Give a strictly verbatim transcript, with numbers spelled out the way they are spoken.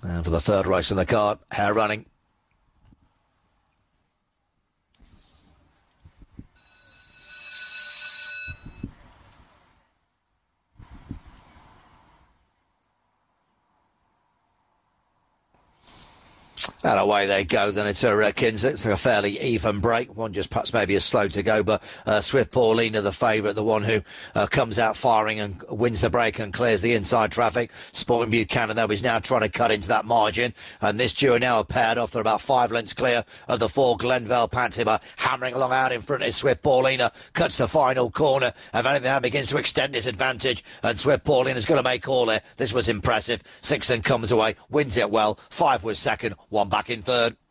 And for the third race in the card, Hare Running. And away they go. Then it's a uh, Kinser. It's like a fairly even break. One just perhaps maybe is slow to go, but uh, Swift Paulina, the favourite, the one who uh, comes out firing and wins the break and clears the inside traffic. Sporting Buchanan, though, is now trying to cut into that margin. And this duo now are paired off. They're about five lengths clear of the four Glenvale Pantima. Hammering along out in front is Swift Paulina. Cuts the final corner. If anything, that begins to extend his advantage. And Swift Paulina's going to make all here. This was impressive. Six then comes away, wins it well. Five was second. One back in third.